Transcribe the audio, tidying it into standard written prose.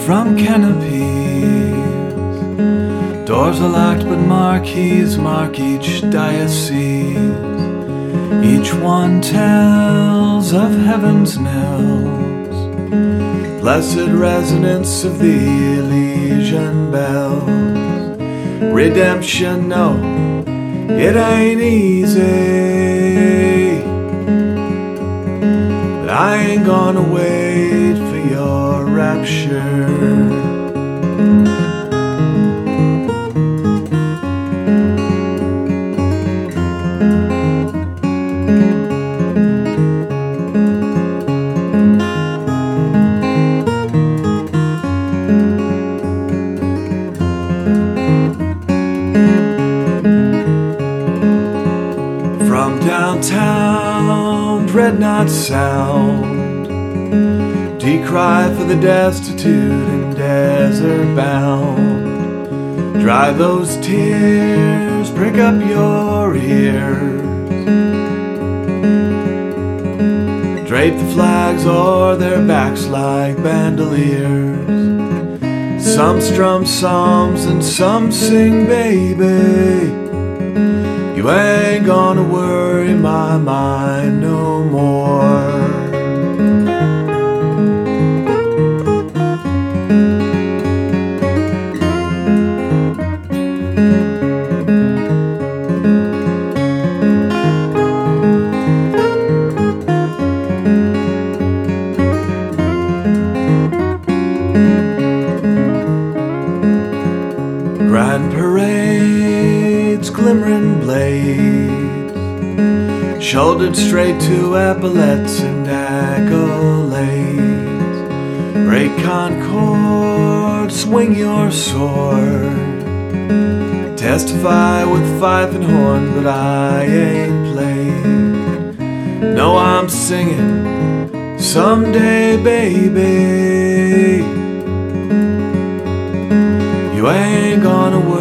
from canopies. Doors are locked but marquees mark each diocese. Each one tells of heaven's knells, blessed resonance of the Elysian bells. Redemption, no, it ain't easy, but I ain't gonna wait for your rapture. From downtown, dreadnought sound, decry for the destitute and desert bound. Dry those tears, prick up your ears, drape the flags o'er their backs like bandoliers. Some strum psalms and some sing, baby. You ain't gonna worry my mind no more. Grand parades, glimmering blades, shouldered straight to epaulets and accolades. Break concord, swing your sword, testify with fife and horn, but I ain't played. No, I'm singing someday, baby. You ain't gonna worry